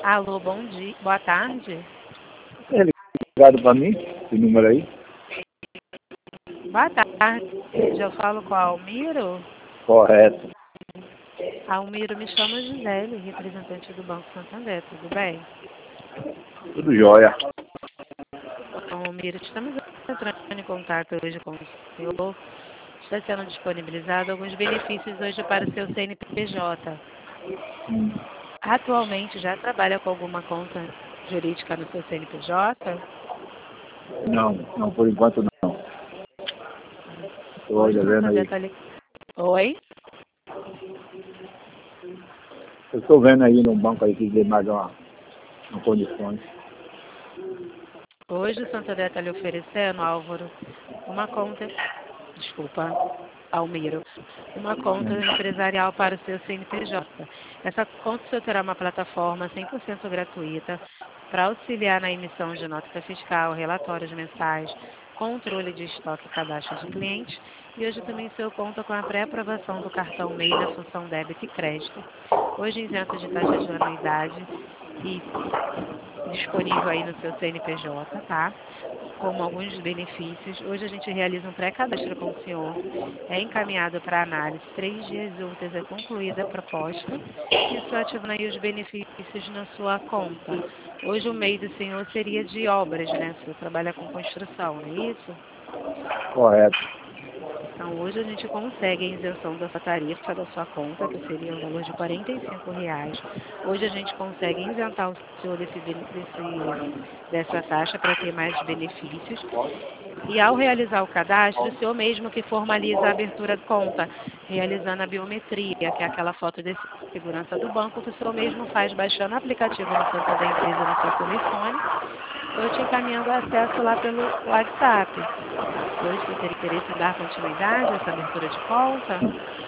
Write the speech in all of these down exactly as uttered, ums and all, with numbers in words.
Alô, bom dia, boa tarde. É ligado para mim, esse número aí? Boa tarde, eu falo com a Almiro. Correto. Almiro, me chama Gisele, representante do Banco Santander, tudo bem? Tudo jóia. Almiro, estamos entrando em contato hoje com o senhor. Está sendo disponibilizado alguns benefícios hoje para o seu C N P J. Hum. Atualmente já trabalha com alguma conta jurídica no seu C N P J? Não, não, por enquanto não. Estou Hoje o olhando Santander aí. está ali. Oi? Eu estou vendo aí no banco aí que dê mais uma, uma condições. Hoje o Santander está lhe oferecendo, Álvaro, uma conta, desculpa, Almiro, uma conta Hum. empresarial para o seu C N P J. Essa conta o senhor terá uma plataforma cem por cento gratuita para auxiliar na emissão de nota fiscal, relatórios mensais, controle de estoque e cadastro de clientes. E hoje também o senhor conta com a pré-aprovação do cartão M E I na função débito e crédito. Hoje isento de taxa de anuidade e disponível aí no seu C N P J, tá? Como alguns benefícios. Hoje a gente realiza um pré-cadastro com o senhor. É encaminhado para análise. Três dias úteis é concluída a proposta. Isso ativando aí os benefícios na sua conta. Hoje o meio do senhor seria de obras, né? O senhor trabalha com construção, não é isso? Correto. Então, hoje a gente consegue a isenção dessa tarifa da sua conta, que seria o valor de quarenta e cinco reais. Hoje a gente consegue isentar o senhor desse, desse, dessa taxa para ter mais benefícios. E ao realizar o cadastro, o senhor mesmo que formaliza a abertura de conta, realizando a biometria, que é aquela foto de segurança do banco, que o senhor mesmo faz baixando o aplicativo no Santander Empresa no seu telefone. Eu te encaminhando o acesso lá pelo WhatsApp. Hoje você teria interesse em dar continuidade a essa abertura de conta?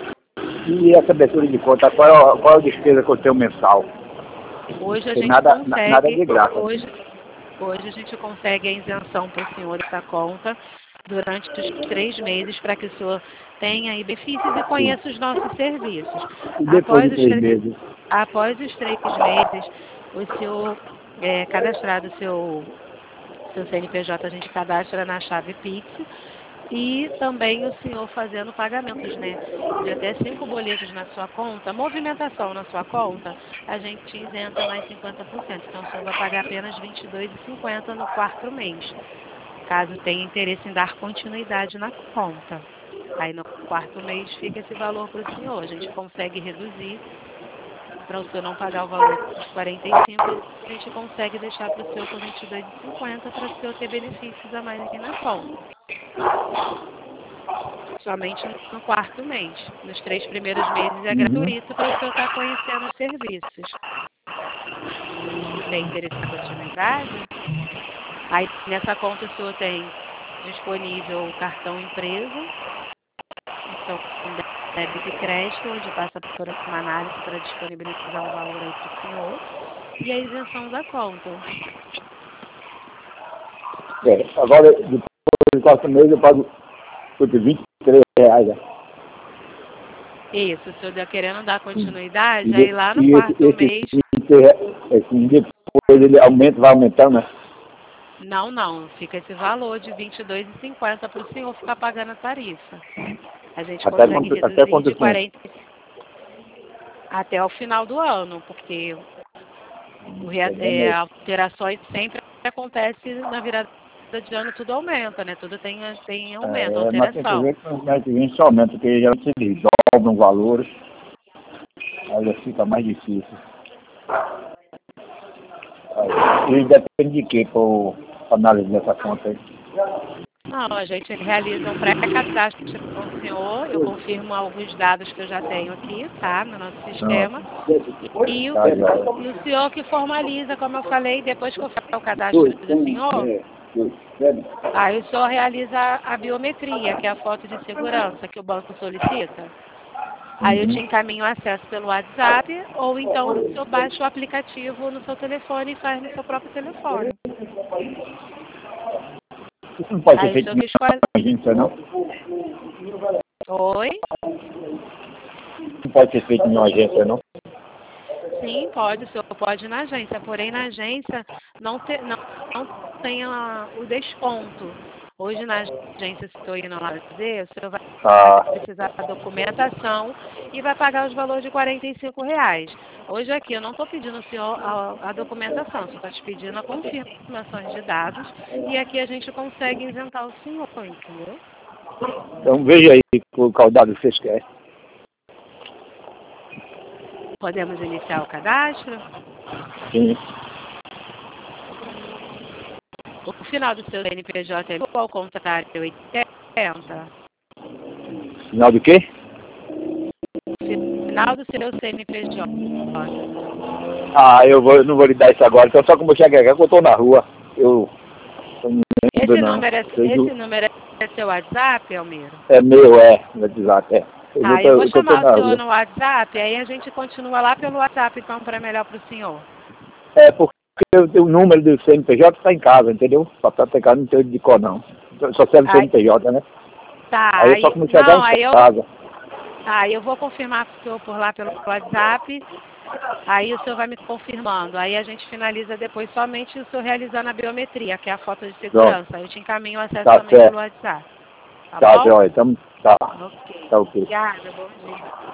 E essa abertura de conta, qual é, a- qual é a despesa que eu tenho mensal? Hoje a Tem gente nada, na- nada consegue, de graça. hoje, hoje a gente consegue a isenção para o senhor dessa conta durante os três meses para que o senhor tenha aí benefícios e conheça os nossos serviços. E depois de Após os, três tre- meses? após os três meses, o senhor é, cadastrado o seu, seu C N P J, a gente cadastra na chave Pix. E também o senhor fazendo pagamentos, né? De até cinco boletos na sua conta, movimentação na sua conta, a gente isenta mais cinquenta por cento. Então, o senhor vai pagar apenas vinte e dois reais e cinquenta centavos no quarto mês, caso tenha interesse em dar continuidade na conta. Aí, no quarto mês, fica esse valor para o senhor. A gente consegue reduzir para o senhor não pagar o valor dos quarenta e cinco, a gente consegue deixar para o senhor por vinte e dois reais e cinquenta centavos para o senhor ter benefícios a mais aqui na conta. Somente no quarto mês. Nos três primeiros meses é Uhum. gratuito para o senhor estar conhecendo os serviços. Tem interesse na continuidade? Aí nessa conta o senhor tem disponível o cartão empresa, então débito e crédito, onde passa por uma análise para disponibilizar um valor aí para o senhor, e a isenção da conta. É, agora, depois do quarto mês, eu pago putz, vinte e três reais. né? Isso, o senhor está querendo dar Sim. continuidade, E, aí de- lá no e esse, quarto esse, mês. vinte e três esse, depois ele aumenta, vai aumentando, né? Não, não. Fica esse valor de vinte e dois reais e cinquenta centavos para o senhor ficar pagando a tarifa. A gente Até consegue quanto, até reduzir quanto de tempo? quarenta até o final do ano, porque o rea- é, alterações sempre acontecem na virada de ano, tudo aumenta, né? Tudo tem, tem aumento, É, mas tem que alteração. ver que no mês que vem só aumenta, porque já se dobram valores, aí já fica mais difícil. Aí, e depende de quê para analisar essa conta aí? Não, a gente realiza um pré-cadastro com o senhor, eu confirmo alguns dados que eu já tenho aqui, tá? No nosso sistema. E o, Tá, já. e o senhor que formaliza, como eu falei, depois que eu faço o cadastro do senhor, aí o senhor realiza a biometria, que é a foto de segurança que o banco solicita. Aí eu te Uhum. encaminho o acesso pelo WhatsApp, ou então o senhor baixa o aplicativo no seu telefone e faz no seu próprio telefone. Isso não pode ser Aí o feito senhor em que escolhe. agência, não? Oi? Não pode ser feito em uma agência, não? Sim, pode, o senhor pode ir na agência, porém na agência não, te, não, não tem a, o desconto. Hoje na agência, se estou indo lá fazer, o senhor vai Ah, precisar da documentação e vai pagar os valores de quarenta e cinco reais. Hoje aqui eu não estou pedindo ao senhor a, a documentação, só estou te pedindo a confirmação de dados e aqui a gente consegue isentar o senhor, entendeu? então veja aí qual o dado que vocês querem. Podemos iniciar o cadastro? Sim. O final do seu C N P J é igual ao contrário, oitenta. Sinal do quê? O final do seu C N P J. Ah, eu, vou, eu não vou lhe dar isso agora, então só como eu cheguei aqui, eu estou na rua. Eu, eu não lembro, Esse não. número, é, Eu, esse número é seu WhatsApp, Almiro? é meu, é, no WhatsApp, é. Eu Tá, vou, eu vou eu tô chamar na o senhor rua. no WhatsApp, aí a gente continua lá pelo WhatsApp, então, para melhor para o senhor. É, porque o número do C N P J está em casa, entendeu? O papel está em casa, não tem de cor, não. Só serve o Aí, C N P J, né? tá, Aí eu aí, só como chegar não, aí em eu, casa. tá, eu vou confirmar com o senhor por lá pelo WhatsApp, aí o senhor vai me confirmando, aí a gente finaliza depois somente o senhor realizando a biometria, que é a foto de segurança, Pronto. aí eu te encaminho o acesso Tá também pelo certo. WhatsApp, tá Tá, bom? joia. Então, tá. Ok, Tá ok. obrigada, bom dia.